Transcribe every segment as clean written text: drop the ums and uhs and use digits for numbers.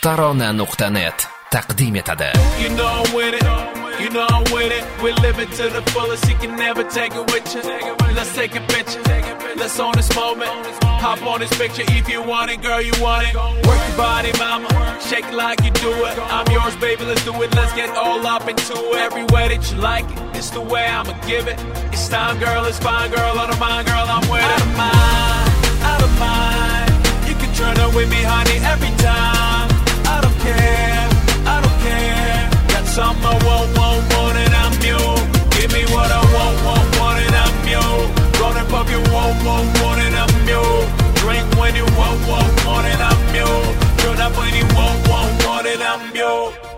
Tarona.net taqdim etadi. You know I'm with it, you know I'm with it. We live it to the fullest, you can never take it with you. Let's take a picture, let's own this moment. Hop on this picture if you want it, girl, you want it. Work your body, mama, shake it like you do it. I'm yours, baby, let's do it. Let's get all up into it. Every way that you like it, it's the way I'ma give it. It's time, girl, it's fine, girl, out of mind, girl, I'm with it. Out of mind, out of mind. You can turn up with me, honey, every time. I don't care, I don't care. Got something I want, and I'm you. Give me what I want, and I'm you. Gonna pop you, want, and I'm you. Drink when you want, and I'm you. Turn up when you want, and I'm you.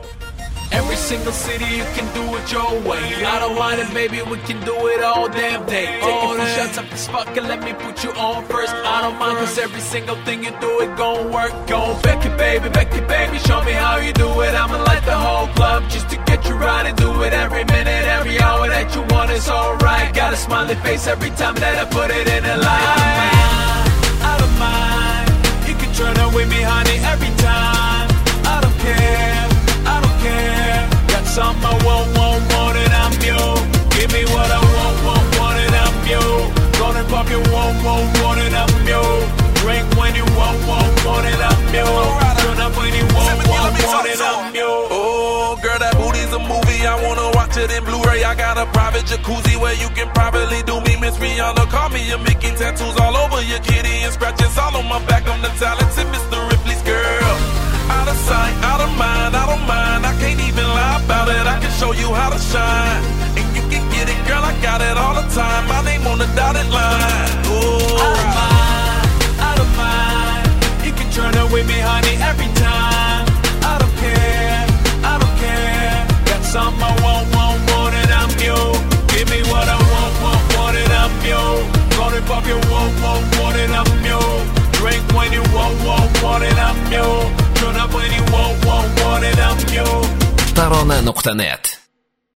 Every single city you can do it your way. I don't mind it, baby, we can do it all damn day. Take a few shots up this fucking, let me put you on first. I don't mind, cause every single thing you do it gon' work. Gon' back it, baby, show me how you do it. I'ma light the whole club just to get you right and do it every minute, every hour that you want, it's alright. Got a smiley face every time that I put it in the light. Out of mind, you can turn up with me, honey, every time. I don't care, I don't care. Got something I want, and I'm you. Give me what I want, and I'm you. Gonna pop you, want, and I'm you. Drink when you want, and I'm you. Turn up when you want, and I'm you. Oh, girl, that booty's a movie. I wanna watch it in Blu-ray. I got a private jacuzzi where you can privately do me. Miss Rihanna, call me. You're making tattoos all over your kitty and scratches all on my back. I'm the talented Mr. Ripley's girl. Out of sight, out of mind, I don't mind. I can't even lie about it. I can show you how to shine, and you can get it, girl. I got it all the time. My name on the dotted line. Oh, out of mind, out of mind. You can turn up with me, honey, every time. I don't care, I don't care. Got something I want, and I'm you. Give me what I want, and I'm you. Gonna pop you, want, and I'm you. Drink when you want, and I'm you. Turn up when you want, and I'm you. Tarona.net